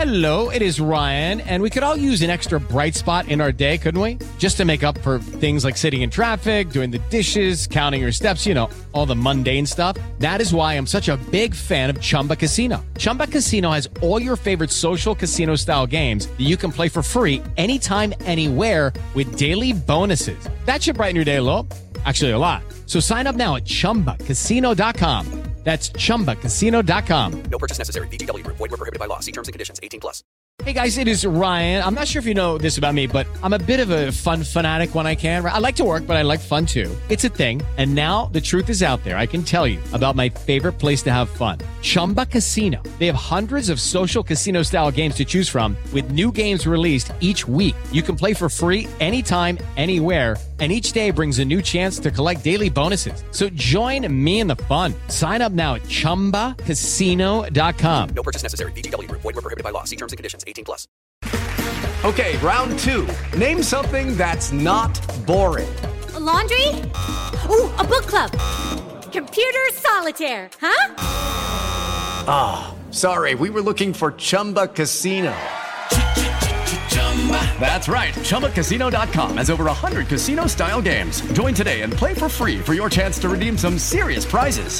Hello, it is Ryan, and we could all use an extra bright spot in our day, couldn't we? Just to make up for things like sitting in traffic, doing the dishes, counting your steps, all the mundane stuff. That is why I'm such a big fan of Chumba Casino. Chumba Casino has all your favorite social casino-style games that you can play for free anytime, anywhere with daily bonuses. That should brighten your day a little. Actually, a lot. So sign up now at ChumbaCasino.com. That's ChumbaCasino.com. No purchase necessary. VGW Group. Void where prohibited by law. See terms and conditions. 18+. Hey guys, it is Ryan. I'm not sure if you know this about me, but I'm a bit of a fun fanatic when I can. I like to work, but I like fun too. It's a thing. And now the truth is out there. I can tell you about my favorite place to have fun. Chumba Casino. They have hundreds of social casino style games to choose from with new games released each week. You can play for free anytime, anywhere. And each day brings a new chance to collect daily bonuses. So join me in the fun. Sign up now at ChumbaCasino.com. No purchase necessary. VGW Group. Void where prohibited by law. See terms and conditions. 18+. Okay, round two. Name something that's not boring. A laundry? Ooh, a book club. Computer solitaire, huh? Ah, sorry, we were looking for Chumba Casino. That's right, ChumbaCasino.com has over 100 casino-style games. Join today and play for free for your chance to redeem some serious prizes.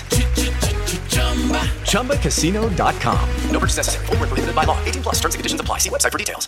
ChumbaCasino.com. No purchase necessary. Void where prohibited by law. 18+. Terms and conditions apply. See website for details.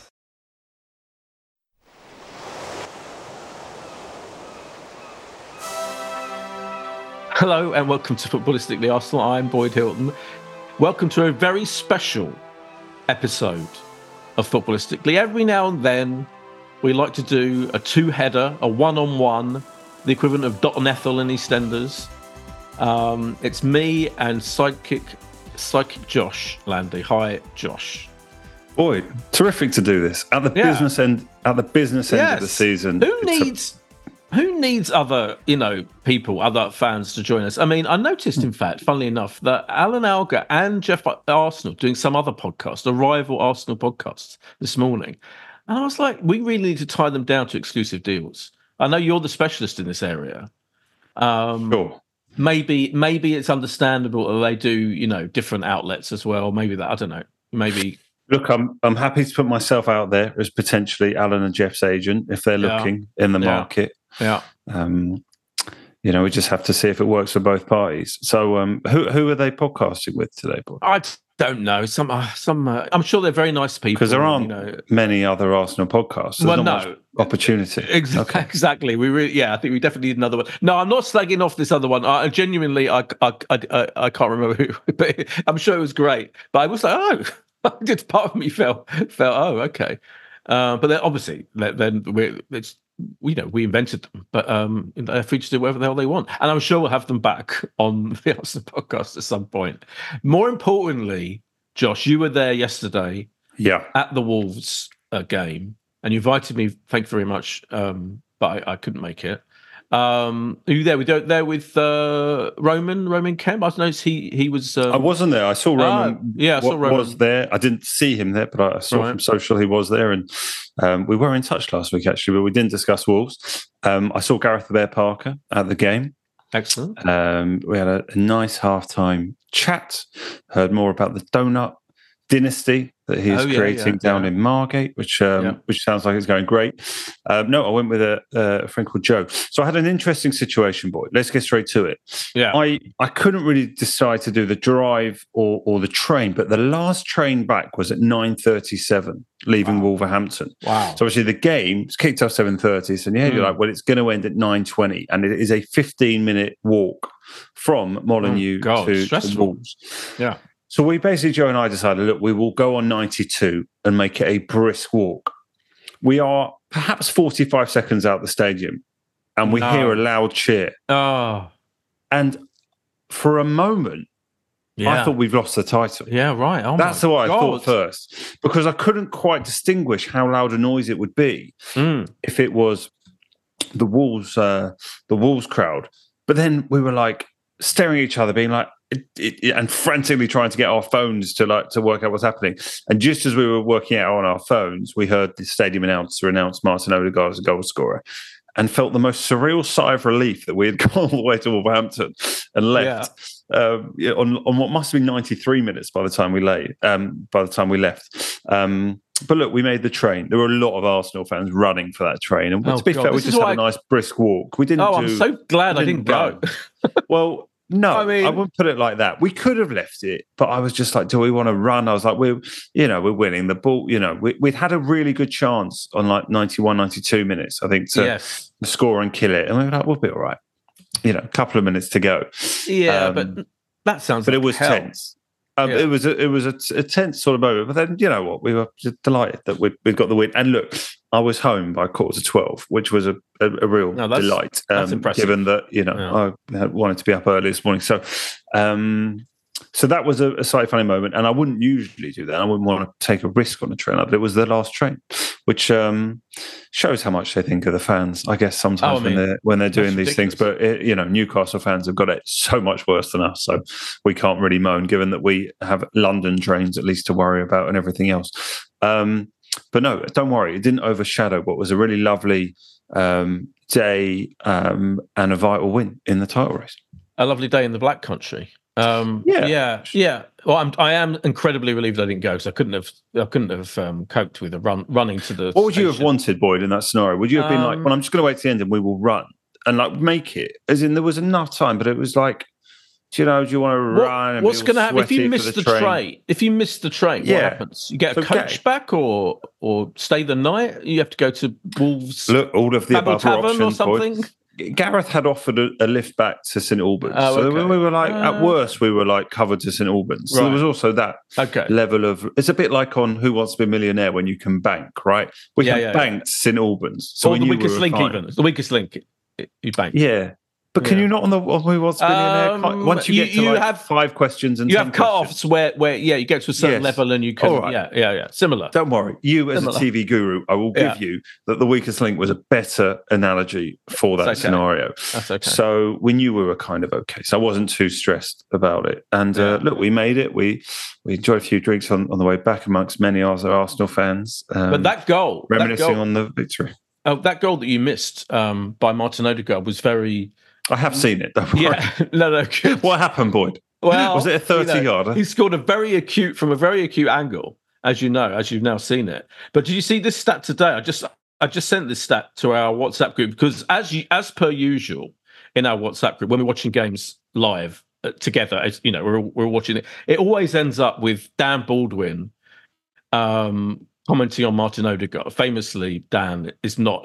Hello and welcome to Footballistically Arsenal. I'm Boyd Hilton. Welcome to a very special episode of Footballistically. Every now and then we like to do a two-header, a one-on-one, the equivalent of Dot and Ethel in EastEnders. It's me and Psychic Josh Landy. Hi, Josh. Boy, terrific to do this at the business end. At the business end of the season. Who needs other, people, other fans to join us? I mean, I noticed, in fact, funnily enough, that Alan Alger and Jeff Arsenal doing some other podcast, a rival Arsenal podcast, this morning. And I was like, we really need to tie them down to exclusive deals. I know you're the specialist in this area. Sure. Maybe it's understandable that they do, different outlets as well. Maybe that, I don't know. Maybe. Look, I'm happy to put myself out there as potentially Alan and Jeff's agent if they're looking in the market. Yeah. We just have to see if it works for both parties. So, who are they podcasting with today, Boy? I don't know. Some. I'm sure they're very nice people because there aren't many other Arsenal podcasts. There's not much opportunity. Exactly. I think we definitely need another one. No, I'm not slagging off this other one. I genuinely, I can't remember who, but I'm sure it was great. But I was like, just part of me felt, oh, okay. But then obviously, we invented them, but they're free to do whatever the hell they want. And I'm sure we'll have them back on the Arsenal podcast at some point. More importantly, Josh, you were there yesterday at the Wolves game, and you invited me, thank you very much, but I couldn't make it. Are you there? We were there with Roman Kemp. I noticed he was. I wasn't there. I saw Roman. I saw Roman was there. I didn't see him there, but I saw from social he was there, and we were in touch last week actually, but we didn't discuss Wolves. I saw Gareth the Bear Parker at the game. Excellent. We had a nice halftime chat. Heard more about the donut dynasty that he's creating down in Margate, which sounds like it's going great. No, I went with a friend called Joe. So I had an interesting situation, Boy. Let's get straight to it. Yeah. I couldn't really decide to do the drive or the train, but the last train back was at 9:37, leaving Wolverhampton. Wow. So obviously the game was kicked off 7:30. So you're like, well, it's going to end at 9:20, and it is a 15-minute walk from Molineux to Wolves. Yeah. So we basically, Joe and I decided, look, we will go on 92 and make it a brisk walk. We are perhaps 45 seconds out the stadium and we hear a loud cheer. Oh. And for a moment, I thought we've lost the title. Yeah, right. Oh, that's what I thought first, because I couldn't quite distinguish how loud a noise it would be if it was the Wolves crowd. But then we were like staring at each other, being like, and frantically trying to get our phones to work out what's happening. And just as we were working out on our phones, we heard the stadium announcer announce Martin Odegaard as a goal scorer, and felt the most surreal sigh of relief that we had gone all the way to Wolverhampton and left. on what must have been 93 minutes by the time we left. But look, we made the train. There were a lot of Arsenal fans running for that train, and to be fair, we just had a nice brisk walk. We didn't. I'm so glad I didn't go. Well, no, I mean, I wouldn't put it like that. We could have left it, but I was just like, do we want to run? I was like, we're winning the ball. We'd had a really good chance on like 91, 92 minutes, I think, to score and kill it. And we were like, we'll be all right. A couple of minutes to go. Yeah, but that sounds. But like it was hell. tense. It was a tense sort of moment. But then, you know what? We were just delighted that we'd got the win. And look, I was home by 11:45, which was a real delight. That's impressive. Given that, I wanted to be up early this morning. So that was a slightly funny moment. And I wouldn't usually do that. I wouldn't want to take a risk on a train. But it was the last train, which shows how much they think of the fans, I guess, sometimes when they're doing these things. But, Newcastle fans have got it so much worse than us. So we can't really moan, given that we have London trains at least to worry about and everything else. But no, don't worry. It didn't overshadow what was a really lovely day and a vital win in the title race. A lovely day in the Black Country. Yeah. Well, I am incredibly relieved I didn't go, because I couldn't have coped with running to the. What would you have wanted, Boyd, in that scenario? Would you have been like, well, I'm just going to wait to the end and we will run and like make it? As in, there was enough time, but it was like, do you want to run? What's going to happen if you miss the train? If you miss the train, what happens? You get a coach back, or stay the night? You have to go to Wolves. Look, all of the above Tavern or something. Boyd. Gareth had offered a lift back to St Albans. So we were like, at worst, we were like covered to St Albans. So there was also that level of, it's a bit like on Who Wants to Be a Millionaire when you can bank, right? We had banked St Albans. So or the weakest link even. The weakest link, you bank. Yeah. But can you not on Who Wants to Be a Millionaire? Once you get to have 5 questions and 10 have cut-offs where you get to a certain level and you can, similar. Don't worry. You as a TV guru, I will give you that the weakest link was a better analogy for that scenario. That's okay. So we knew we were kind of okay. So I wasn't too stressed about it. And look, we made it. We enjoyed a few drinks on the way back amongst many other Arsenal fans. But that goal... Reminiscing on the victory. Oh, that goal that you missed by Martin Odegaard was very... I have seen it. Don't worry. Yeah, no. What happened, Boyd? Well, was it a 30-yarder? He scored from a very acute angle, as you know, as you've now seen it. But did you see this stat today? I just sent this stat to our WhatsApp group because, as per usual, in our WhatsApp group, when we're watching games live together, as you know, we're watching it. It always ends up with Dan Baldwin commenting on Martin Odegaard. Famously, Dan is not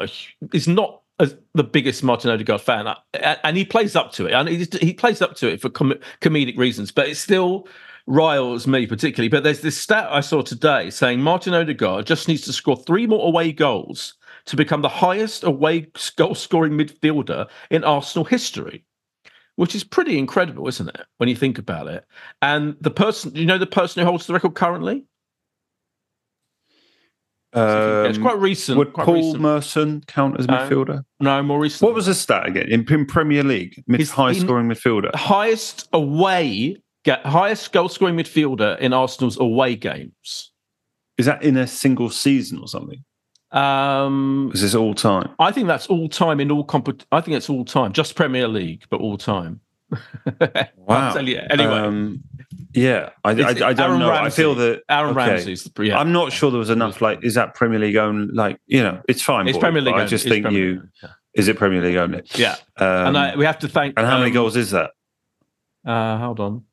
the biggest Martin Odegaard fan, and he plays up to it. And he plays up to it for comedic reasons, but it still riles me particularly. But there's this stat I saw today saying Martin Odegaard just needs to score 3 more away goals to become the highest away goal-scoring midfielder in Arsenal history, which is pretty incredible, isn't it, when you think about it? And the person who holds the record currently? It's quite recent. Would Paul Merson count as midfielder? No, more recent. What was the stat again? In Premier League, high-scoring midfielder. Highest goal-scoring midfielder in Arsenal's away games. Is that in a single season or something? Is this all time? I think that's all time in all I think it's all time, just Premier League, but all time. Wow. I'll tell you. Anyway. I don't know. Ramsey. I feel that Aaron Ramsey's. Yeah. I'm not sure there was enough. Like, is that Premier League only? Like, it's fine. It's Premier League. I just think is it Premier League only? Yeah. And we have to thank. And how many goals is that? Hold on.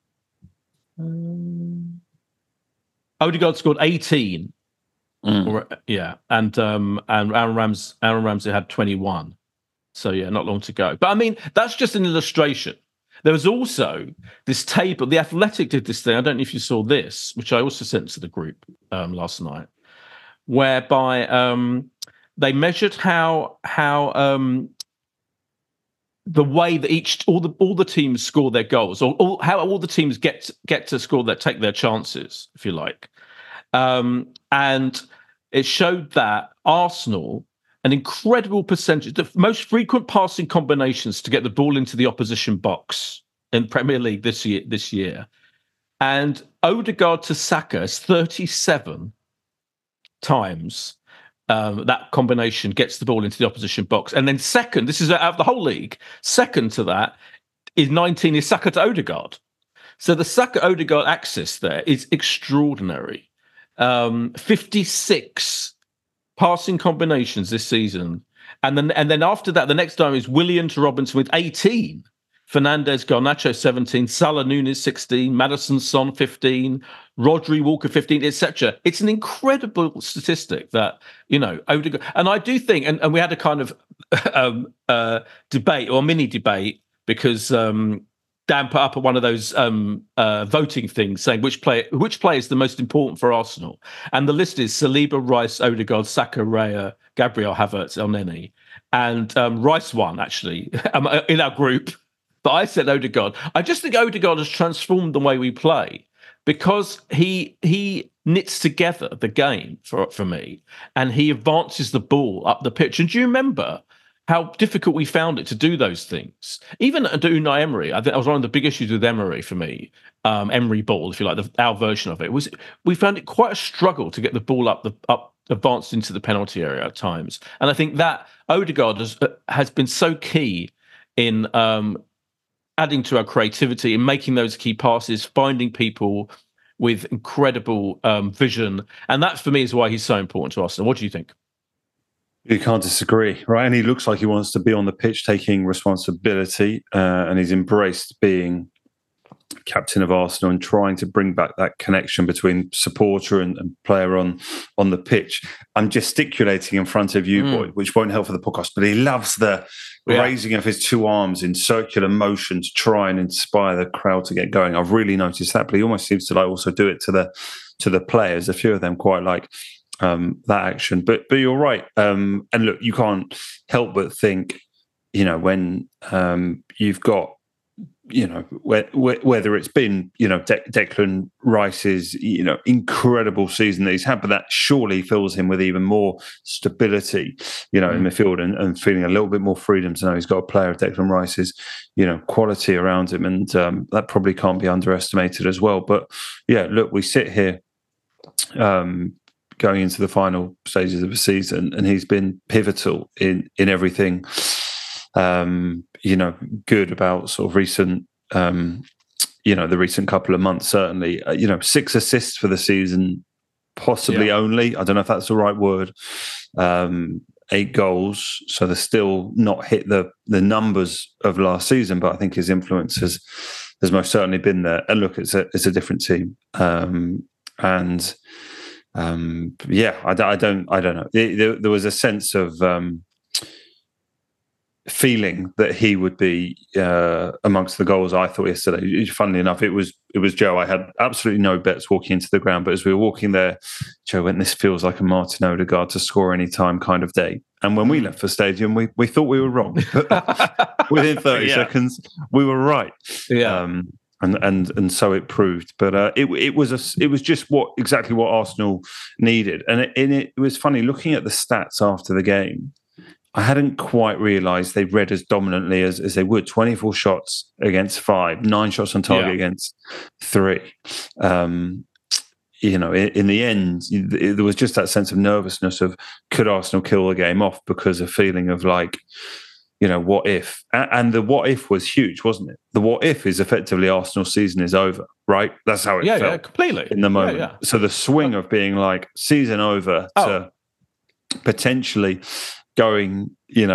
Odegaard scored 18. And Aaron Ramsey had 21. So not long to go. But I mean, that's just an illustration. There was also this table. The Athletic did this thing. I don't know if you saw this, which I also sent to the group last night, whereby they measured how the way that all the teams score their goals, or how all the teams get to take their chances, if you like, and it showed that Arsenal, an incredible percentage, the most frequent passing combinations to get the ball into the opposition box in Premier League this year. And Odegaard to Saka is 37 times that combination gets the ball into the opposition box. And then second, this is out of the whole league, second to that is 19 is Saka to Odegaard. So the Saka Odegaard axis there is extraordinary. 56 passing combinations this season. And then after that, the next time is Willian to Robinson with 18. Fernandez, Garnacho 17, Salah, Nunes 16, Maddison, Son 15, Rodri, Walker 15, etc. It's an incredible statistic that, Odegaard. And I do think, and we had a kind of debate or mini debate because Dan put up one of those voting things saying which player is the most important for Arsenal. And the list is Saliba, Rice, Odegaard, Saka, Raya, Gabriel, Havertz, Elneny. And Rice won, actually, in our group. But I said Odegaard. I just think Odegaard has transformed the way we play because he knits together the game for me, and he advances the ball up the pitch. And do you remember how difficult we found it to do those things? Even under Unai Emery, I think that was one of the big issues with Emery for me. Emery ball, if you like, our version of it was we found it quite a struggle to get the ball up advanced into the penalty area at times. And I think that Odegaard has been so key in adding to our creativity and making those key passes, finding people with incredible vision. And that, for me, is why he's so important to Arsenal. What do you think? You can't disagree, right? And he looks like he wants to be on the pitch taking responsibility, and he's embraced being captain of Arsenal and trying to bring back that connection between supporter and player on the pitch. I'm gesticulating in front of you, Boyd, which won't help for the podcast, but he loves the raising of his two arms in circular motion to try and inspire the crowd to get going. I've really noticed that, but he almost seems to also do it to the players. A few of them quite like that action. But you're right. And look, you can't help but think, when you've got, whether it's been, Declan Rice's, incredible season that he's had, but that surely fills him with even more stability, in midfield and feeling a little bit more freedom to know he's got a player of Declan Rice's, quality around him. And that probably can't be underestimated as well. But yeah, look, we sit here going into the final stages of the season, and he's been pivotal in everything. Good about sort of recent, the recent couple of months, certainly, 6 assists for the season, possibly only. I don't know if that's the right word. 8 goals. So they're still not hit the numbers of last season, but I think his influence has most certainly been there. And look, it's a different team. I don't know. There was a sense of, feeling that he would be amongst the goals. I thought yesterday, funnily enough, it was Joe. I had absolutely no bets walking into the ground, but as we were walking there, Joe went, "This feels like a Martin Odegaard to score any time kind of day." And when we left the stadium, we thought we were wrong. Within 30 seconds, we were right. Yeah. And so it proved, but it was just exactly what Arsenal needed. And it was funny looking at the stats after the game. I hadn't quite realised they read as dominantly as they would. 24 shots against 5, 9 shots on target against 3. In the end, there was just that sense of nervousness of, could Arsenal kill the game off, because a feeling of like, what if? And the what if was huge, wasn't it? The what if is effectively Arsenal's season is over, right? That's how it felt. Yeah, completely. In the moment. Yeah. So the swing of being like, season over to potentially going,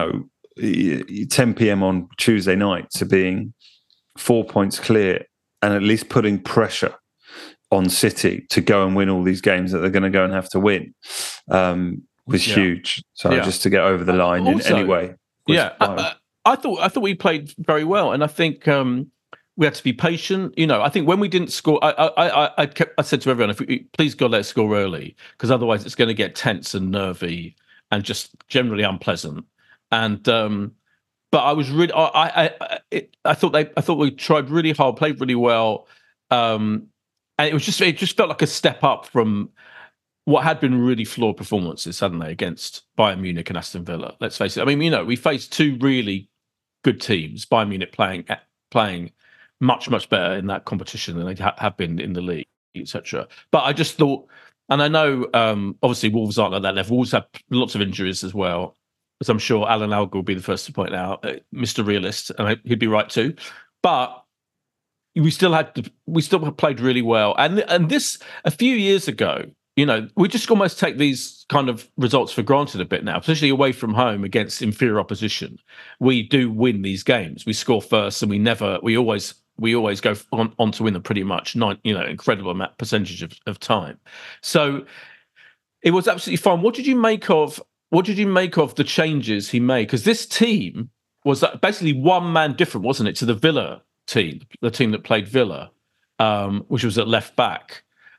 10 p.m. on Tuesday night to being 4 points clear and at least putting pressure on City to go and win all these games that they're going to go and have to win was huge. So just to get over the line also, in any way. I thought we played very well, and I think we had to be patient. I think when we didn't score, I said to everyone, please God, let's score early, because otherwise it's going to get tense and nervy and just generally unpleasant. And but I was really, I thought we tried really hard, played really well, and it just felt like a step up from what had been really flawed performances, hadn't they, against Bayern Munich and Aston Villa. Let's face it. I mean, we faced 2 really good teams. Bayern Munich playing much, much better in that competition than they have been in the league, etc. But I just thought, and I know, obviously, Wolves aren't at that level. Wolves have lots of injuries as well, as I'm sure Alan Alger will be the first to point out, Mr. Realist, and he'd be right too. But we still played really well. And this, a few years ago, we just almost take these kind of results for granted a bit now, especially away from home against inferior opposition. We do win these games. We score first, and we always go on to win them pretty much, incredible percentage of time. So it was absolutely fine. What did you make of the changes he made? Because this team was basically one man different, wasn't it, to the Villa team, the team that played Villa, which was at left back.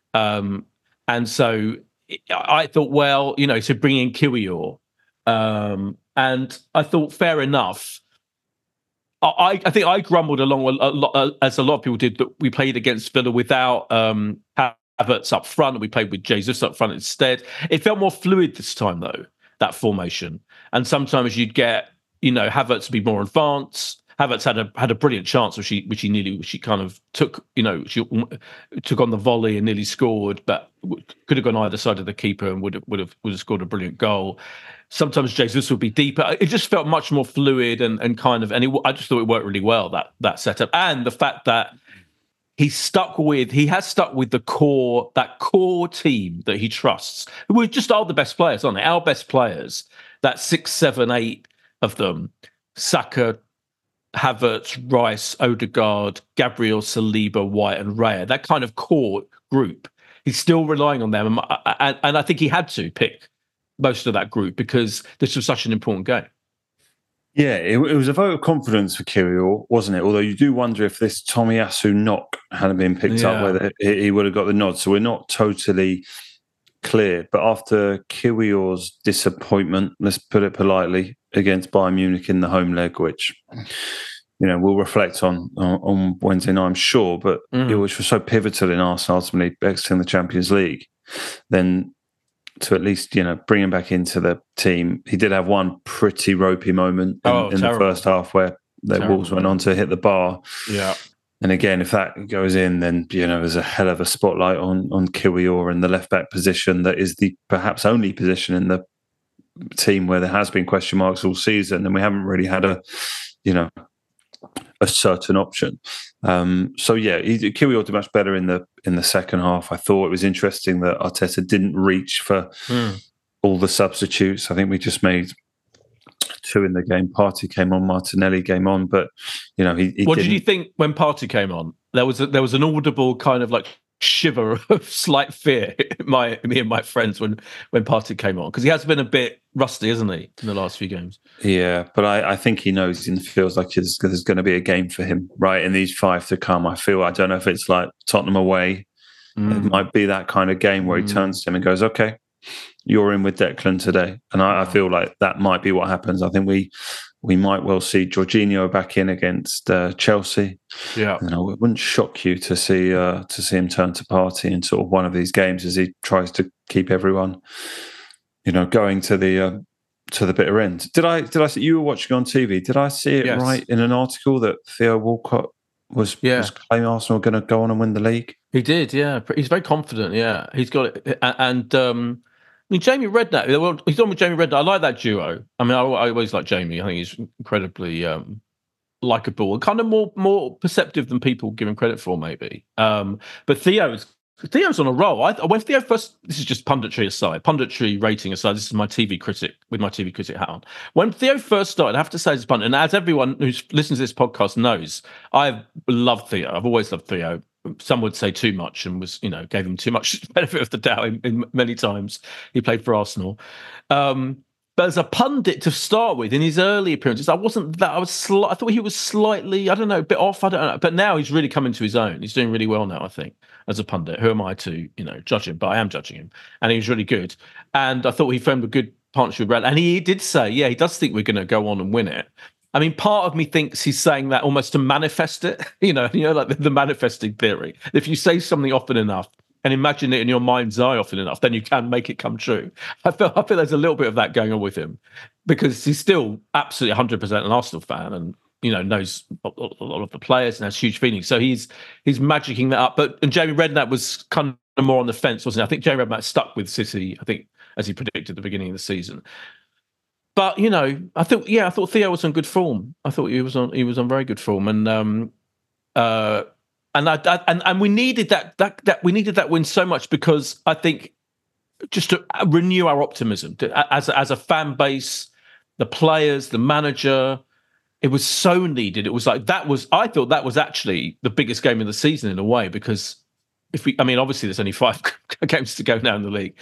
And so I thought, well, to bring in Kiwior. And I thought, fair enough. I think I grumbled along a lot, as a lot of people did, that we played against Villa without Havertz up front, and we played with Jesus up front instead. It felt more fluid this time, though, that formation. And sometimes you'd get, Havertz to be more advanced. Havertz had a brilliant chance, which she kind of took, she took on the volley and nearly scored, but could have gone either side of the keeper and would have scored a brilliant goal. Sometimes Jesus would be deeper. It just felt much more fluid and I just thought it worked really well, that setup, and the fact that he has stuck with that core team that he trusts. We just are the best players, aren't they? Our best players, that 6, 7, 8 of them, Saka, Havertz, Rice, Odegaard, Gabriel, Saliba, White, and Raya, that kind of core group. He's still relying on them. And I think he had to pick most of that group because this was such an important game. Yeah, it was a vote of confidence for Kiwior, wasn't it? Although you do wonder if this Tomiyasu knock hadn't been picked up, whether he would have got the nod. So we're not totally clear. But after Kiwior's disappointment, let's put it politely, against Bayern Munich in the home leg, which we'll reflect on Wednesday night, I'm sure. But it was so pivotal in Arsenal ultimately exiting the Champions League. Then to at least bring him back into the team, he did have one pretty ropey moment in the first half where the Wolves went on to hit the bar. Yeah. And again, if that goes in, then there's a hell of a spotlight on Kiwior in the left back position. That is the perhaps only position in the team where there has been question marks all season, and we haven't really had a certain option. Kiwior did much better in the second half. I thought it was interesting that Arteta didn't reach for all the substitutes. I think we just made 2 in the game. Partey came on, Martinelli came on, but he What did you think when Partey came on? There was an audible kind of like shiver of slight fear me and my friends when Partey came on, because he has been a bit rusty, hasn't he, in the last few games? Yeah, but I think he knows and feels like there's going to be a game for him right in these 5 to come. I don't know if it's like Tottenham away. It might be that kind of game where he turns to him and goes, okay, you're in with Declan today. And I feel like that might be what happens. I think we might well see Jorginho back in against Chelsea. Yeah, and it wouldn't shock you to see him turn to Partey in sort of one of these games as he tries to keep everyone, going to the bitter end. Did I see you were watching on TV? Did I see it right in an article that Theo Walcott was claiming Arsenal were going to go on and win the league? He did, yeah. He's very confident. Yeah, he's got it, and. Jamie Redknapp, he's on with Jamie Redknapp. I like that duo. I always like Jamie. I think he's incredibly likeable and kind of more perceptive than people give him credit for, maybe. But Theo's on a roll. When Theo first, this is just punditry rating aside, this is my TV critic with my TV critic hat on. When Theo first started, I have to say as a pundit, and as everyone who listens to this podcast knows, I've loved Theo. I've always loved Theo. Some would say too much, and gave him too much benefit of the doubt in many times he played for Arsenal. But as a pundit to start with, in his early appearances, I thought he was slightly, a bit off. I don't know. But now he's really come into his own. He's doing really well now, I think, as a pundit. Who am I to, judge him? But I am judging him. And he was really good. And I thought he formed a good partnership with Brad. And he did say, he does think we're going to go on and win it. I mean, part of me thinks he's saying that almost to manifest it, like the manifesting theory. If you say something often enough and imagine it in your mind's eye often enough, then you can make it come true. I feel there's a little bit of that going on with him, because he's still absolutely 100% an Arsenal fan and, knows a lot of the players and has huge feelings. So he's magicking that up. And Jamie Redknapp was kind of more on the fence, wasn't he? I think Jamie Redknapp stuck with City, I think, as he predicted at the beginning of the season. But I thought Theo was on good form. I thought he was on very good form, and And we needed that win so much, because I think just to renew our optimism as a fan base, the players, the manager. It was so needed. It was like I thought that was actually the biggest game of the season in a way, because obviously there's only 5 games to go now in the league.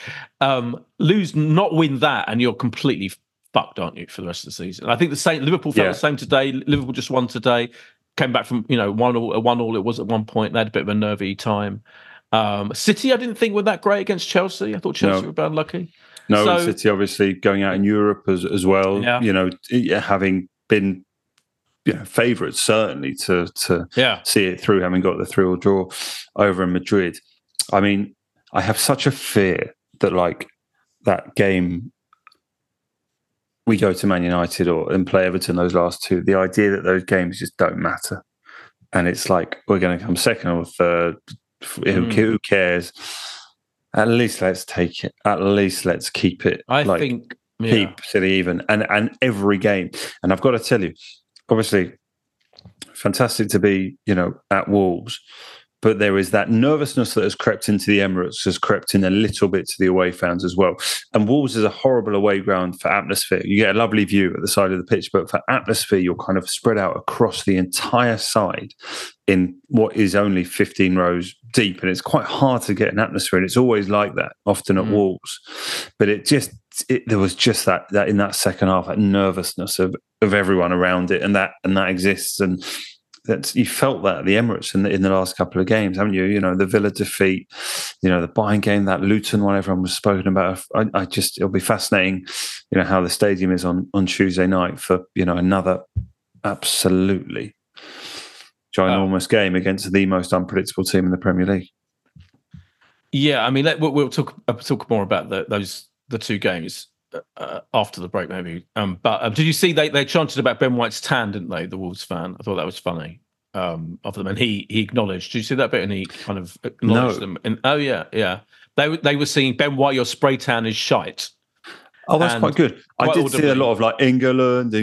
Not win that, and you're completely fucked, aren't you, for the rest of the season? I think Liverpool felt the same today. Liverpool just won today, came back from 1-1 it was at one point. They had a bit of a nervy time. City, I didn't think were that great against Chelsea. I thought Chelsea were a bit unlucky. No, and City obviously going out in Europe as well. Yeah. Having been favourites certainly to see it through, having got the 3-3 draw over in Madrid. I mean, I have such a fear that that game we go to Man United and play Everton, those last 2, the idea that those games just don't matter, and it's like we're going to come second or third. Who cares? At least let's take it. At least let's keep it. Keep City even, and every game. And I've got to tell you, obviously, fantastic to be, at Wolves, but there is that nervousness that has crept into the Emirates, has crept in a little bit to the away fans as well. And Wolves is a horrible away ground for atmosphere. You get a lovely view at the side of the pitch, but for atmosphere, you're kind of spread out across the entire side in what is only 15 rows deep, and it's quite hard to get an atmosphere, and it's always like that, often at Wolves. But there was just that in that second half, that nervousness of everyone around it, and that exists, and you felt that at the Emirates in the last couple of games, haven't you? The Villa defeat, the Bayern game, that Luton one everyone was spoken about. It'll be fascinating, how the stadium is on Tuesday night for another absolutely ginormous game against the most unpredictable team in the Premier League. Yeah, I mean, we'll talk more about the 2 games after the break, maybe. But did you see they chanted about Ben White's tan, didn't they? The Wolves fan. I thought that was funny of them, and he acknowledged. Did you see that bit? And he kind of acknowledged them. And they were singing Ben White, your spray tan is shite. Oh, that's quite good. I did see a lot of England.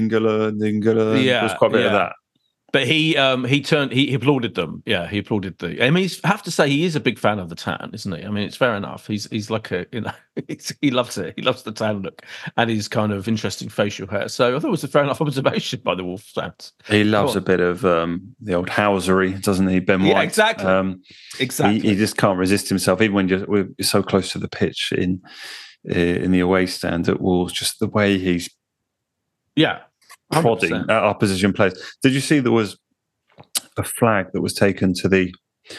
Yeah, there's quite a bit of that. But he applauded them. Yeah, he applauded I have to say he is a big fan of the tan, isn't he? I mean, it's fair enough. He's like he loves it. He loves the tan look and his kind of interesting facial hair. So I thought it was a fair enough observation by the Wolves fans. He loves a bit of the old housery, doesn't he, Ben White? Yeah, exactly. Exactly. He just can't resist himself, even when we're so close to the pitch in the away stand at Wolves. Just the way he's prodding at opposition players. Did you see there was a flag that was taken to the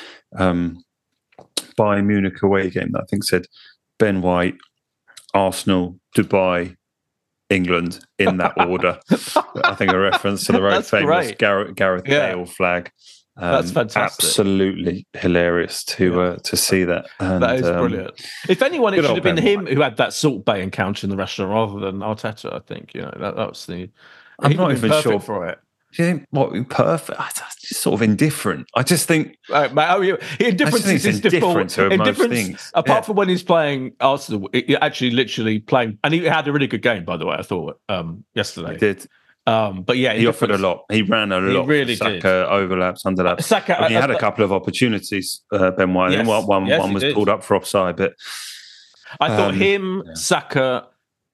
Bayern Munich away game that I think said Ben White, Arsenal, Dubai, England in that order? I think a reference to the very famous Gareth Bale flag. That's fantastic. Absolutely hilarious to see that. And, that is brilliant. If anyone, it should have been him who had that Salt Bay encounter in the restaurant rather than Arteta. I think that was the. I'm not even sure for it. Do you think what perfect? That's just sort of indifferent. I just think indifference is his default. To most things. Apart from when he's playing Arsenal, actually literally playing, and he had a really good game, by the way. I thought yesterday he did. But yeah, he offered a lot. He ran a lot. He really Saka, did. Overlaps, underlaps. Saka, he had a couple of opportunities. Ben White. Yes, one was pulled up for offside, but I thought Saka,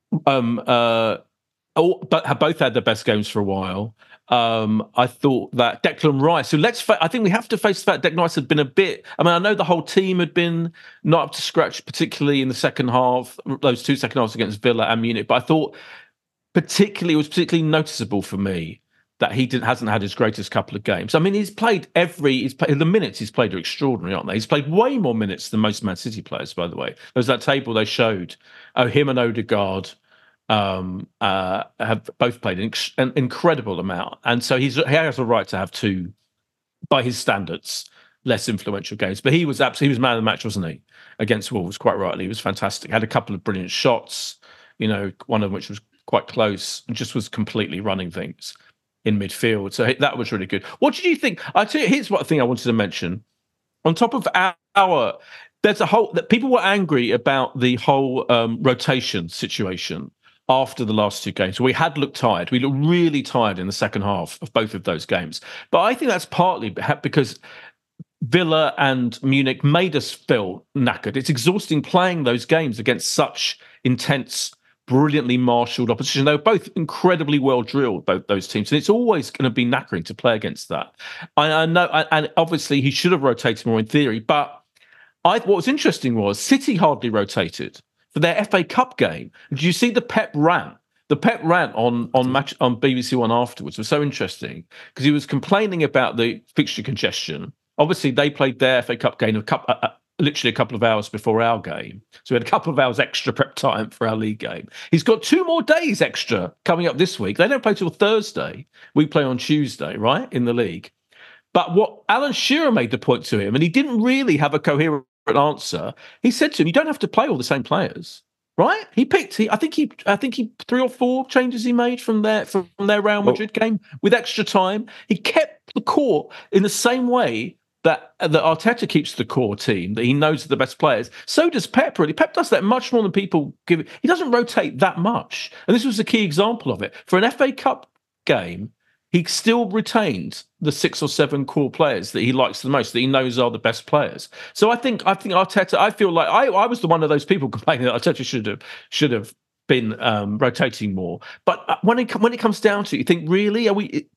but have both had their best games for a while. I thought that Declan Rice, I think we have to face the fact Declan Rice had been a bit. I mean, I know the whole team had been not up to scratch, particularly in the second half. Those 2 second halves against Villa and Munich, but I thought it was particularly noticeable for me that he hasn't had his greatest couple of games. I mean, the minutes he's played are extraordinary, aren't they? He's played way more minutes than most Man City players, by the way. There's that table they showed. Him and Odegaard have both played an incredible amount, and so he has a right to have 2, by his standards, less influential games. But he was man of the match, wasn't he, against Wolves? Quite rightly, he was fantastic. Had a couple of brilliant shots, one of which was quite close, and just was completely running things in midfield. So that was really good. What did you think? I tell you, here's one thing I wanted to mention. On top of there's that people were angry about the whole rotation situation after the last 2 games. We had looked tired. We looked really tired in the second half of both of those games. But I think that's partly because Villa and Munich made us feel knackered. It's exhausting playing those games against such intense, brilliantly marshalled opposition. They were both incredibly well drilled, both those teams, and it's always going to be knackering to play against that. I know, and obviously he should have rotated more in theory, but what was interesting was City hardly rotated for their FA Cup game. Did you see the Pep rant? The Pep rant on BBC One afterwards was so interesting because he was complaining about the fixture congestion. Obviously, they played their FA Cup game literally a couple of hours before our game. So we had a couple of hours extra prep time for our league game. He's got 2 more days extra coming up this week. They don't play till Thursday. We play on Tuesday, right, in the league. But what Alan Shearer made the point to him, and he didn't really have a coherent answer. He said to him, you don't have to play all the same players. Right? I think he 3 or 4 changes he made from their Real Madrid game with extra time. He kept the core in the same way that Arteta keeps the core team, that he knows are the best players. So does Pep, really. Pep does that much more than people give it. He doesn't rotate that much. And this was a key example of it. For an FA Cup game, he still retained the 6 or 7 core players that he likes the most, that he knows are the best players. So I think Arteta, I feel like I was the one of those people complaining that Arteta should have been rotating more. But when it comes down to it, you think, really, are we,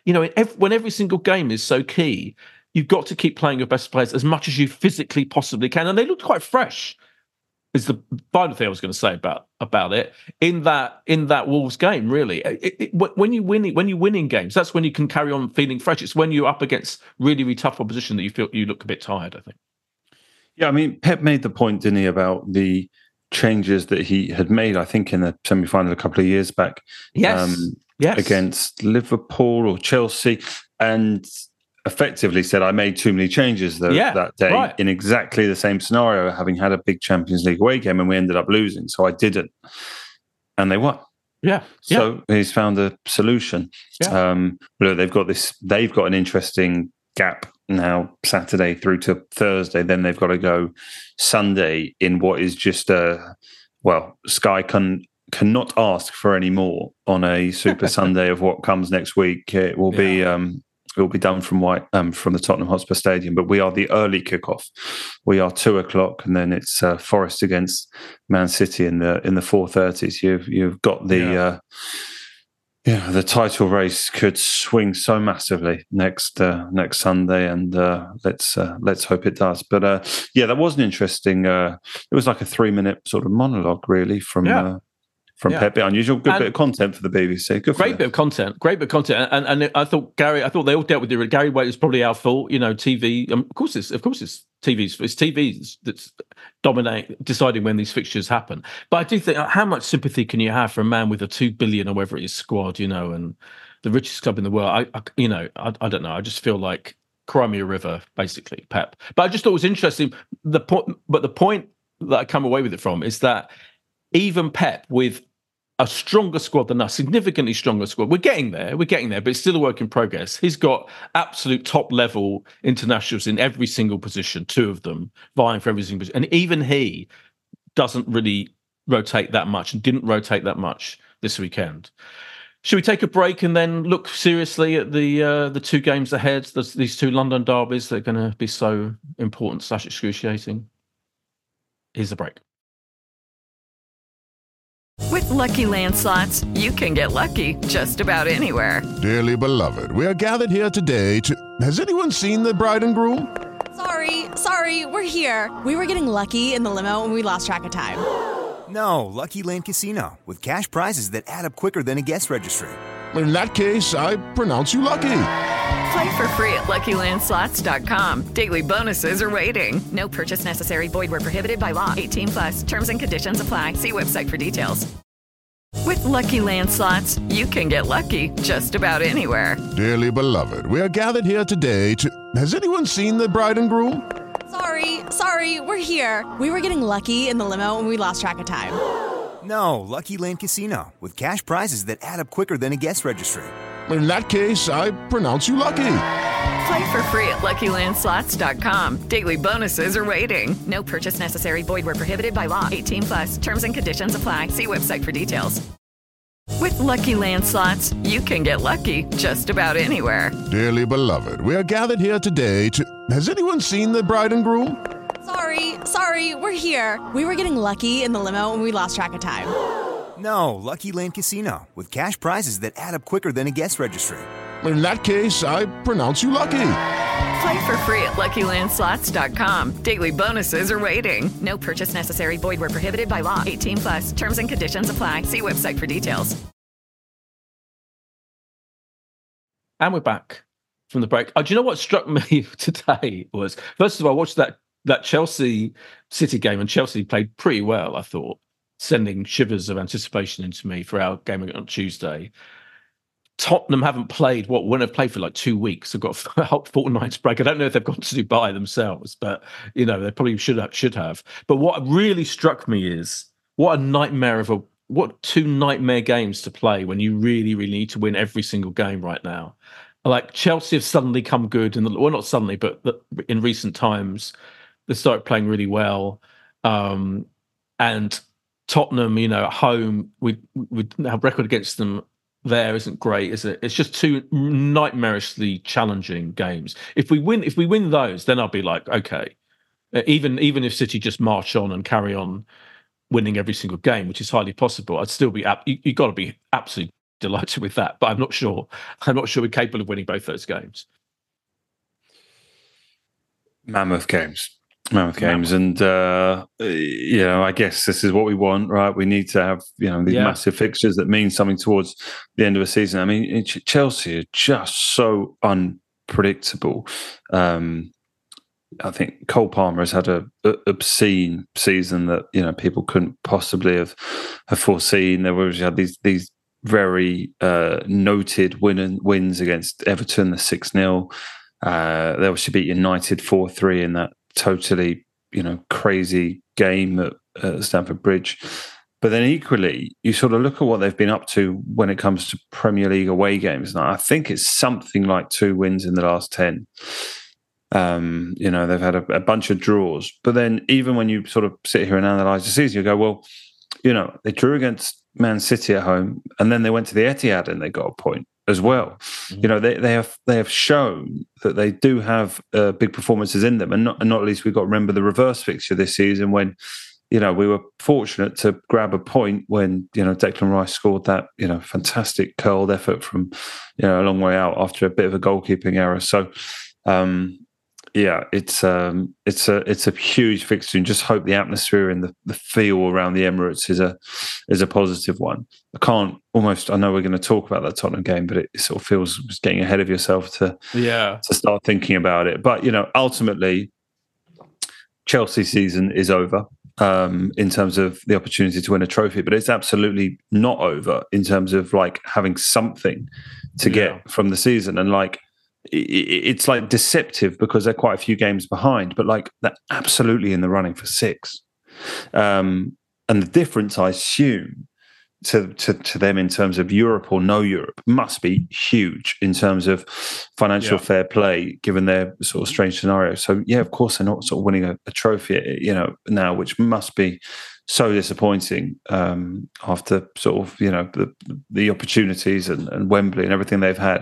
when every single game is so key, you've got to keep playing your best players as much as you physically possibly can. And they looked quite fresh, is the final thing I was going to say about it in that Wolves game. Really, when you win in games, that's when you can carry on feeling fresh. It's when you're up against really, really tough opposition that you feel you look a bit tired, I think. Yeah, I mean, Pep made the point, didn't he, about the changes that he had made, I think, in the semi-final a couple of years back. Yes. Against Liverpool or Chelsea, and effectively said, I made too many changes that day in exactly the same scenario, having had a big Champions League away game, and we ended up losing. So I didn't. And they won. Yeah. So he's found a solution. Yeah. They've got an interesting gap now, Saturday through to Thursday. Then they've got to go Sunday in what is just Sky cannot ask for any more on a Super Sunday of what comes next week. It will be done from the Tottenham Hotspur Stadium, but we are the early kickoff. We are 2:00, and then it's Forest against Man City in the 4:30s. You've got the title race could swing so massively next Sunday, and let's hope it does. But that was an interesting. It was like a 3-minute sort of monologue, really, from Pep. Unusual, good bit of content for the BBC. Great bit of content. And I thought they all dealt with it. Gary Waite is probably our fault. TV. Of course it's TV's. It's TV that's deciding when these fixtures happen. But I do think, how much sympathy can you have for a man with a 2 billion or whatever it is squad, and the richest club in the world? I don't know. I just feel like cry me a river, basically, Pep. But I just thought it was interesting. The point that I come away with it from is that even Pep, with a stronger squad than us, significantly stronger squad. We're getting there, but it's still a work in progress. He's got absolute top-level internationals in every single position, 2 of them, vying for every single position. And even he doesn't really rotate that much and didn't rotate that much this weekend. Should we take a break and then look seriously at the 2 games ahead, these 2 London derbies that are going to be so important / excruciating? Here's the break. With Lucky Land Slots, you can get lucky just about anywhere. Dearly beloved, we are gathered here today to... Has anyone seen the bride and groom? Sorry, we're here. We were getting lucky in the limo and we lost track of time. No, Lucky Land Casino, with cash prizes that add up quicker than a guest registry. In that case, I pronounce you lucky. Play for free at LuckyLandSlots.com. Daily bonuses are waiting. No purchase necessary. Void where prohibited by law. 18+. Terms and conditions apply. See website for details. With Lucky Land Slots, you can get lucky just about anywhere. Dearly beloved, we are gathered here today to... Has anyone seen the bride and groom? Sorry, we're here. We were getting lucky in the limo and we lost track of time. No, Lucky Land Casino, with cash prizes that add up quicker than a guest registry. In that case, I pronounce you lucky. Play for free at LuckyLandSlots.com. Daily bonuses are waiting. No purchase necessary. Void where prohibited by law. 18+. Terms and conditions apply. See website for details. With Lucky Land Slots, you can get lucky just about anywhere. Dearly beloved, we are gathered here today to... Has anyone seen the bride and groom? Sorry, we're here. We were getting lucky in the limo and we lost track of time. No, Lucky Land Casino, with cash prizes that add up quicker than a guest registry. In that case, I pronounce you lucky. Play for free at LuckyLandSlots.com. Daily bonuses are waiting. No purchase necessary. Void where prohibited by law. 18+. Terms and conditions apply. See website for details. And we're back from the break. Do you know what struck me today was, first of all, I watched that Chelsea City game, and Chelsea played pretty well, I thought, sending shivers of anticipation into me for our game on Tuesday. Tottenham haven't played, wouldn't have played for like 2 weeks. They've got a whole fortnight's break. I don't know if they've gone to Dubai themselves, but they probably should have. But what really struck me is what two nightmare games to play when you really, really need to win every single game right now. Like Chelsea have suddenly come good, not suddenly, but in recent times they started playing really well. And Tottenham, at home, we have record against them there isn't great, is it? It's just two nightmarishly challenging games. If we win those, then I'll be like, okay. Even if City just march on and carry on winning every single game, which is highly possible, I'd still be you got to be absolutely delighted with that. But I'm not sure we're capable of winning both those games. Mammoth games, and I guess this is what we want, right? We need to have these massive fixtures that mean something towards the end of a season. I mean, Chelsea are just so unpredictable. I think Cole Palmer has had an obscene season that people couldn't possibly have foreseen. They've always had these very noted wins against Everton, the 6-0. They obviously beat United 4-3 in that totally, crazy game at Stamford Bridge. But then equally, you sort of look at what they've been up to when it comes to Premier League away games. And I think it's something like 2 wins in the last 10. They've had a bunch of draws. But then even when you sort of sit here and analyse the season, you go, well, they drew against Man City at home, and then they went to the Etihad and they got a point as well. Mm-hmm. They have shown that they do have big performances in them, and not least we've got to remember the reverse fixture this season when we were fortunate to grab a point when Declan Rice scored that fantastic curled effort from a long way out after a bit of a goalkeeping error. So it's a huge fixture, and just hope the atmosphere and the feel around the Emirates is a positive one. I know we're going to talk about that Tottenham game, but it sort of feels just getting ahead of yourself to start thinking about it. But ultimately, Chelsea season is over in terms of the opportunity to win a trophy, but it's absolutely not over in terms of like having something to get from the season. And like, it's like deceptive because they're quite a few games behind, but like they're absolutely in the running for 6. And the difference, I assume, to them in terms of Europe or no Europe must be huge in terms of financial fair play, given their sort of strange scenario. So of course they're not sort of winning a trophy, now, which must be so disappointing after sort of the opportunities and Wembley and everything they've had.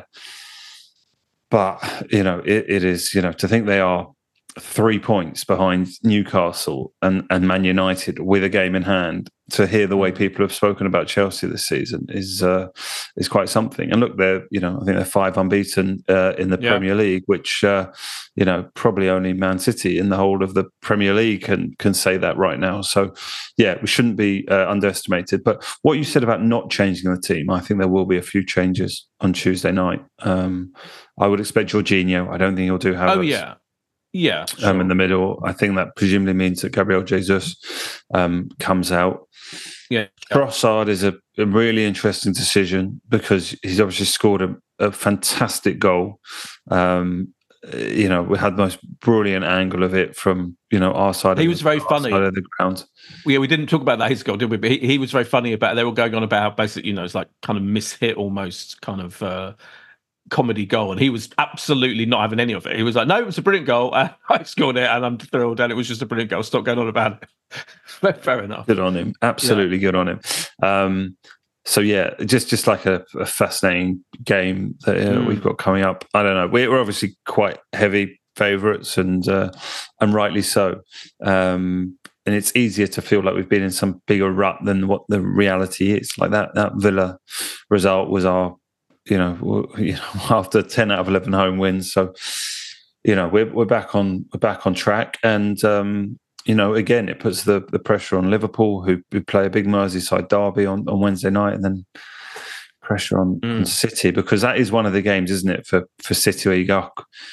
But it is to think they are 3 points behind Newcastle and Man United with a game in hand. To hear the way people have spoken about Chelsea this season is quite something. And look, they're I think they're 5 unbeaten in the Premier League, which probably only Man City in the whole of the Premier League can say that right now. So we shouldn't be underestimated. But what you said about not changing the team, I think there will be a few changes on Tuesday night. I would expect Jorginho. I don't think he'll do Havertz. Sure. In the middle. I think that presumably means that Gabriel Jesus comes out. Trossard is a really interesting decision because he's obviously scored a fantastic goal. We had the most brilliant angle of it from our side. He was very funny side of the ground. We didn't talk about that his goal, did we? But he was very funny about it. They were going on about how basically it's like kind of mishit almost kind of comedy goal, and he was absolutely not having any of it. He was like, no, it was a brilliant goal, I scored it and I'm thrilled, and it was just a brilliant goal, stop going on about it. Fair enough. Good on him, absolutely good on him. So yeah, just like a fascinating game that we've got coming up. I don't know. We're obviously quite heavy favourites, and rightly so. And it's easier to feel like we've been in some bigger rut than what the reality is. Like that Villa result was our, after 10 out of 11 home wins. So, we're back on track, and again, it puts the pressure on Liverpool, who play a big Merseyside derby on Wednesday night, and then pressure on City, because that is one of the games, isn't it, for City, where you go,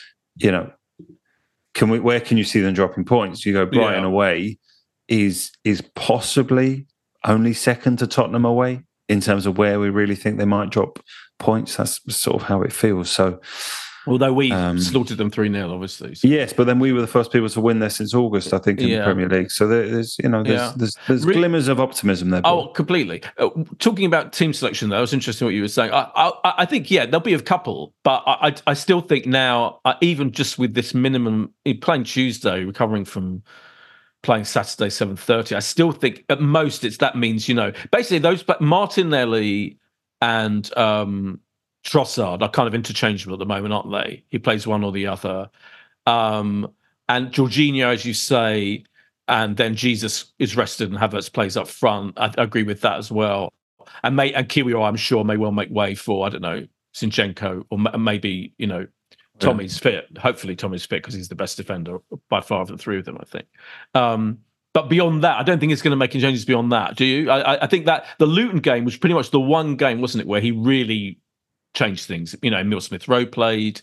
where can you see them dropping points? You go Brighton away is possibly only second to Tottenham away in terms of where we really think they might drop points. That's sort of how it feels. So, although we slaughtered them 3-0, obviously. So. Yes, but then we were the first people to win there since August, I think, in the Premier League. So there's glimmers of optimism there. Oh, completely. Talking about team selection, though, it was interesting what you were saying. I think, there'll be a couple, but I still think now, even just with this minimum, playing Tuesday, recovering from playing Saturday 7:30, I still think at most that means, basically those Martinelli and Trossard are kind of interchangeable at the moment, aren't they? He plays one or the other. And Jorginho, as you say, and then Jesus is rested and Havertz plays up front. I agree with that as well. And Kiwior, I'm sure, may well make way for, I don't know, Zinchenko, or maybe, Tommy's fit. Hopefully Tommy's fit, because he's the best defender by far of the three of them, I think. But beyond that, I don't think it's going to make any changes beyond that. Do you? I think that the Luton game was pretty much the one game, wasn't it, where he really changed things. Emile Smith-Rowe played,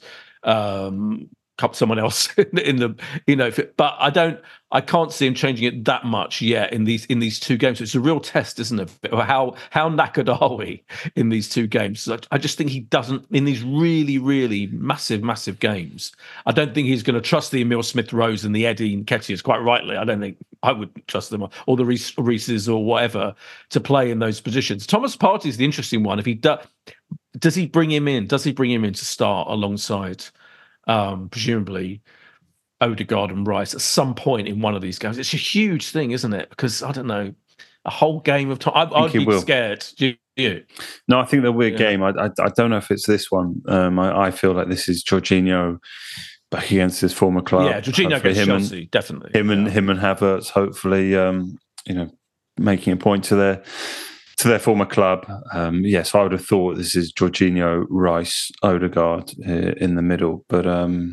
someone else in the, but I can't see him changing it that much yet in these two games. So it's a real test, isn't it? How knackered are we in these two games? I just think he doesn't, in these really, really massive games. I don't think he's going to trust the Emile Smith-Rowes and the Eddie Nketiahs, quite rightly. I don't think I would trust them, or the Reeses or whatever, to play in those positions. Thomas Partey is the interesting one. If he does he bring him in? Does he bring him in to start alongside, presumably, Odegaard and Rice at some point in one of these games? It's a huge thing, isn't it? Because, I don't know, a whole game of time. I'd be scared. Do you? No, I think the weird game, I don't know if it's this one. I feel like this is Jorginho back against his former club. Yeah, Jorginho against Chelsea, definitely. Him and Havertz, hopefully, making a point to their former club. Yes, I would have thought this is Jorginho, Rice, Odegaard in the middle. But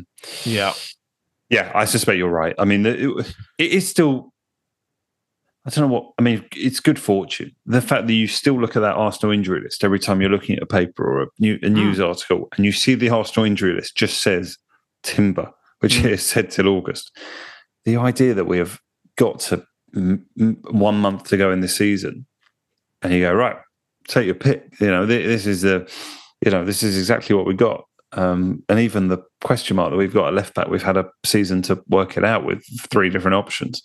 yeah, I suspect you're right. I mean, it is still, I don't know what, I mean, it's good fortune. The fact that you still look at that Arsenal injury list every time you're looking at a paper or a news article, and you see the Arsenal injury list just says Timber, which is said till August. The idea that we have got to 1 month to go in this season, and you go, right, take your pick. This is exactly what we got. And even the question mark that we've got at left back, we've had a season to work it out with 3 different options.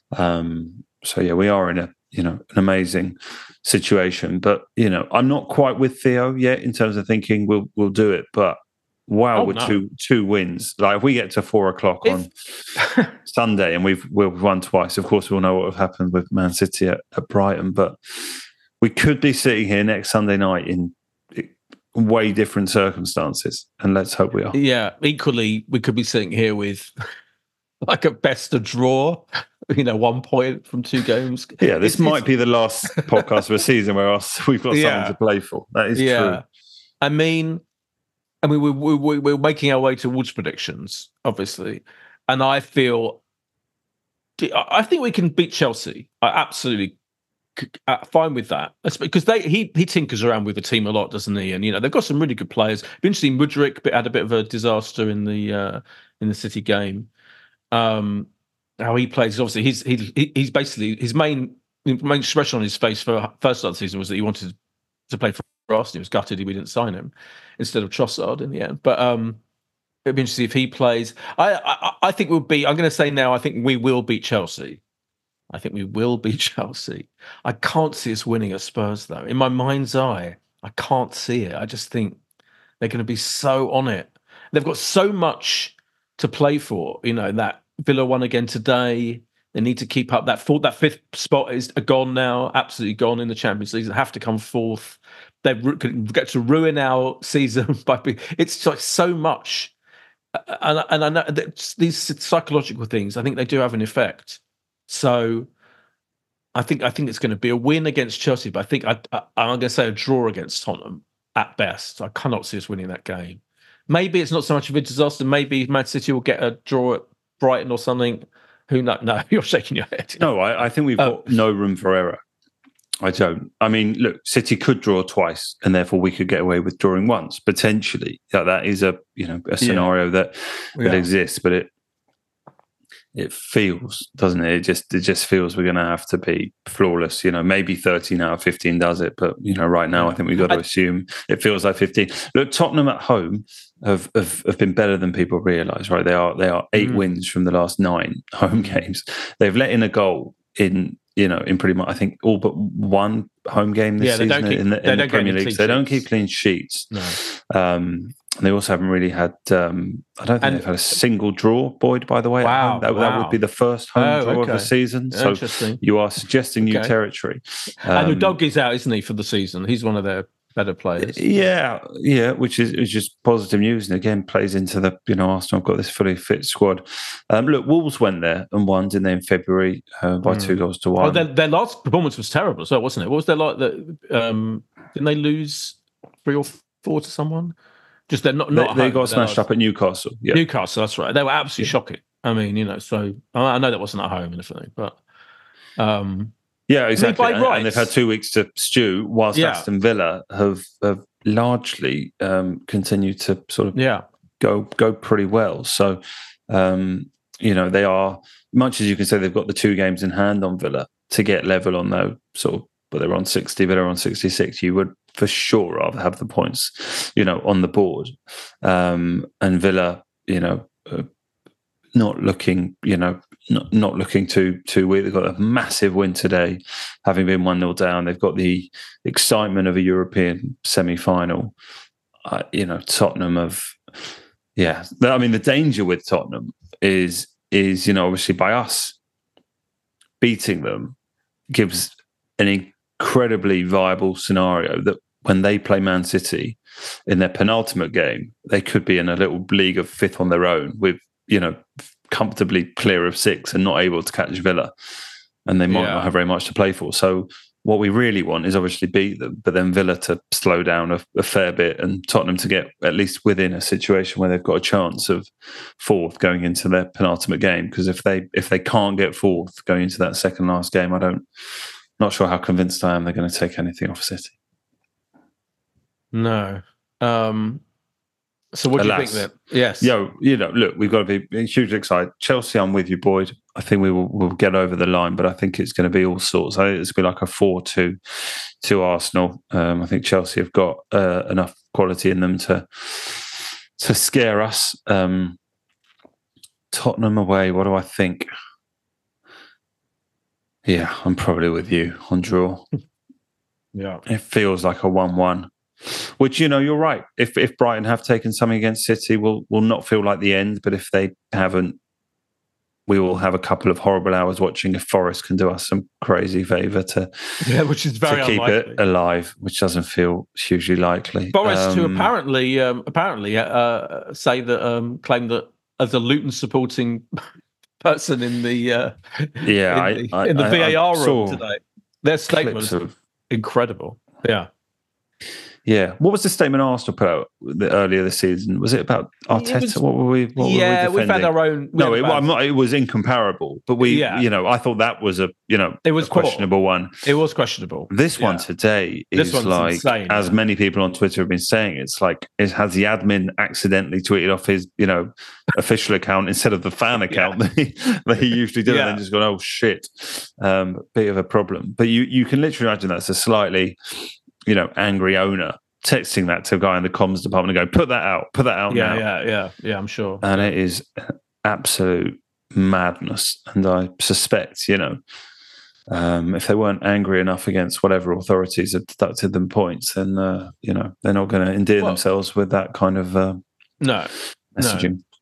So yeah, we are in an amazing situation. But I'm not quite with Theo yet in terms of thinking we'll do it. But wow, with two wins, like if we get to 4:00 on Sunday and we've won twice, of course we'll know what have happened with Man City at Brighton. But we could be sitting here next Sunday night in way different circumstances, and let's hope we are. Yeah, equally, we could be sitting here with like a best of draw, 1 point from 2 games. Yeah, this might be the last podcast of a season where we've got something to play for. That is true. I mean, we're making our way towards predictions, obviously, and I think we can beat Chelsea. I absolutely. Fine with that, because he tinkers around with the team a lot, doesn't he? And they've got some really good players. Be interesting. Mudryk had a bit of a disaster in the City game. How he plays, obviously, he's basically his main expression on his face for first start of the season was that he wanted to play for Arsenal. He was gutted we didn't sign him instead of Trossard in the end. But it'd be interesting if he plays. I think we'll beat. I'm going to say now. I think we will beat Chelsea. I think we will beat Chelsea. I can't see us winning at Spurs, though. In my mind's eye, I can't see it. I just think they're going to be so on it. They've got so much to play for. That Villa won again today. They need to keep up that fifth spot is gone now, absolutely gone in the Champions League. They have to come fourth. They get to ruin our season by it's like so much. And I know that these psychological things, I think they do have an effect. So I think it's going to be a win against Chelsea, but I think I'm going to say a draw against Tottenham at best. I cannot see us winning that game. Maybe it's not so much of a disaster. Maybe Man City will get a draw at Brighton or something. Who knows? No, you're shaking your head. No, I think we've got no room for error. I don't. I mean, look, City could draw twice, and therefore we could get away with drawing once potentially. That is a scenario that exists, but it feels, doesn't it? It just feels we're going to have to be flawless. Maybe 13 out of 15 does it, but right now I think we've got to assume it feels like 15. Look, Tottenham at home have been better than people realise. Right? They are 8 wins from the last 9 home games. They've let in a goal in pretty much, I think, all but one home game this season in the Premier League. So they don't keep clean sheets. No. They also haven't really had, I don't think they've had a single draw, Boyd, by the way. Wow. That would be the first home draw of the season. So interesting. You are suggesting new territory. And Udogie's out, isn't he, for the season? He's one of their better players. Yeah, which is just positive news, and again plays into the Arsenal have got this fully fit squad. Look, Wolves went there and won, didn't they, in February by 2-1. Oh, their last performance was terrible, so wasn't it? What was their like? Didn't they lose 3 or 4 to someone? Just they're not. They got smashed up at Newcastle. Yeah. Newcastle, that's right. They were absolutely shocking. I mean, so I know that wasn't at home and everything, but. Yeah, exactly. And they've had 2 weeks to stew, whilst Aston Villa have largely continued to sort of go pretty well. So, they are, much as you can say they've got the 2 games in hand on Villa to get level on those sort of, but they're on 60, Villa are on 66. You would for sure rather have the points, on the board. And Villa, not looking, not looking too weak. They've got a massive win today, having been 1-0 down. They've got the excitement of a European semi-final. Tottenham have, I mean, the danger with Tottenham is obviously by us beating them gives an incredibly viable scenario that when they play Man City in their penultimate game, they could be in a little league of 5th on their own with, comfortably clear of 6 and not able to catch Villa, and they might not have very much to play for. So what we really want is obviously beat them, but then Villa to slow down a fair bit and Tottenham to get at least within a situation where they've got a chance of 4th going into their penultimate game. Because if they can't get 4th going into that second last game, not sure how convinced I am they're going to take anything off City. No. So what do you think then? Yes. Look, we've got to be hugely excited. Chelsea, I'm with you, Boyd. I think we'll get over the line, but I think it's going to be all sorts. I think it's going to be like a 4-2 to Arsenal. I think Chelsea have got enough quality in them to scare us. Tottenham away, what do I think? Yeah, I'm probably with you on draw. Yeah. It feels like a 1-1. Which, you're right. If Brighton have taken something against City, will not feel like the end. But if they haven't, we will have a couple of horrible hours watching if Forest can do us some crazy favour which is very keep unlikely. It alive, which doesn't feel hugely likely. Forest, who apparently say that claim that as a Luton supporting person in the in the VAR room today, their statement was incredible. Yeah. Yeah. What was the statement Arsenal put out earlier this season? Was it about Arteta? What were we defending? We've had our own... it was incomparable. But I thought that was it was a questionable one. It was questionable. This one today is like, insane, as many people on Twitter have been saying, it's like, has the admin accidentally tweeted off his, official account instead of the fan account that he usually did, and then just gone, oh shit, bit of a problem. But you can literally imagine that's a slightly... angry owner texting that to a guy in the comms department and go, put that out now. Yeah, I'm sure. And it is absolute madness. And I suspect, if they weren't angry enough against whatever authorities had deducted them points, then, they're not going to endear themselves with that kind of messaging. No.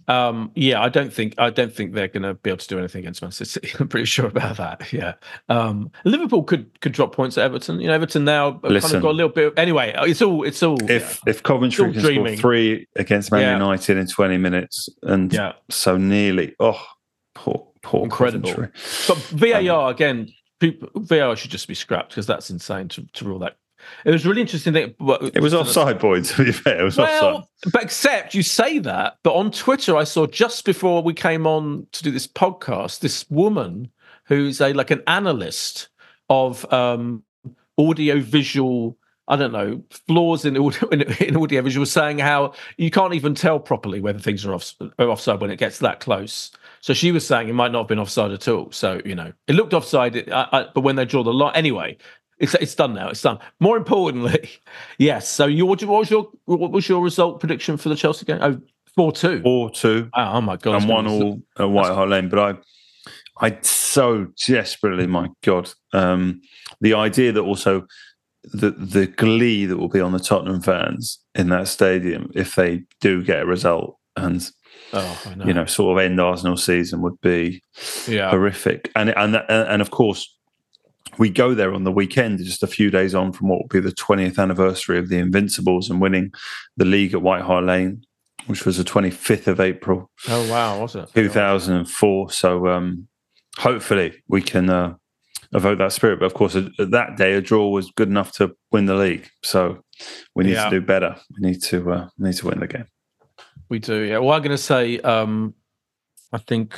I don't think they're going to be able to do anything against Man City. I'm pretty sure about that. Yeah, Liverpool could drop points at Everton. Everton now kind of got a little bit. Anyway, it's all. If Coventry can score 3 against Man United in 20 minutes and so nearly, poor incredible. Coventry. But VAR again, VAR should just be scrapped because that's insane to rule that. It was really interesting. It was offside, boy, to be fair. It was offside. But except you say that, but on Twitter I saw just before we came on to do this podcast, this woman who's an analyst of audio-visual, I don't know, flaws in audio-visual, saying how you can't even tell properly whether things are offside when it gets that close. So she was saying it might not have been offside at all. So, it looked offside, but when they draw the line... Anyway... It's done now. It's done. More importantly, yes. So, what was your result prediction for the Chelsea game? 4-2. 4-2. Oh my God! And 1-1 at White Hart Lane. But I so desperately, my God, the idea that also the glee that will be on the Tottenham fans in that stadium if they do get a result and sort of end Arsenal season would be horrific. And of course. We go there on the weekend, just a few days on from what will be the 20th anniversary of the Invincibles and winning the league at White Hart Lane, which was the 25th of April. Oh, wow, was it? 2004. So hopefully we can evoke that spirit. But of course, that day, a draw was good enough to win the league. So we need to do better. We need to win the game. We do, yeah. Well, I'm going to say, I think...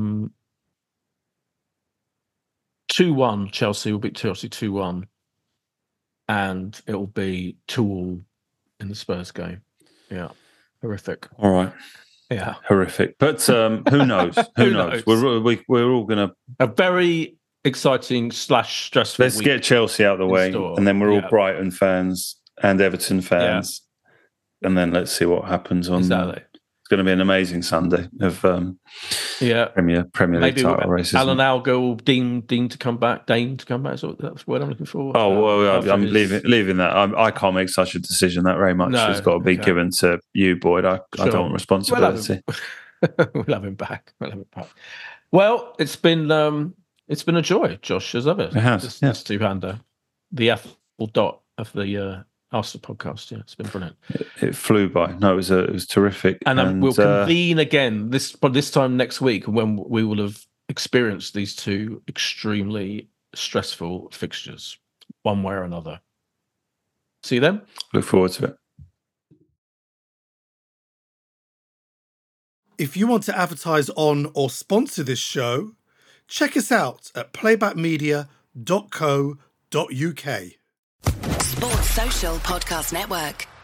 2-1, Chelsea will beat Chelsea 2-1, and it will be 2-2 in the Spurs game. Yeah, horrific. All right. Yeah, horrific. But who knows? Who knows? We're all going to a very exciting / stressful. Let's get Chelsea out of the way, and then we're all Brighton fans and Everton fans, and then let's see what happens on. Exactly. Going to be an amazing Sunday of Premier League title races. Alan Algo will deem to come back. Deign to come back. So that's what I'm looking for. I'm leaving that. I can't make such a decision. That very much has got to be given to you, Boyd. I don't want responsibility. We'll have him back. Well, it's been a joy, Josh, as ever. It has. This two-hander, the Apple dot of the Arsenal podcast. Yeah, it's been brilliant. It flew by. No, it was terrific. And we'll convene again this time next week when we will have experienced these two extremely stressful fixtures, one way or another. See you then. Look forward to it. If you want to advertise on or sponsor this show, check us out at playbackmedia.co.uk. Sports Social Podcast Network.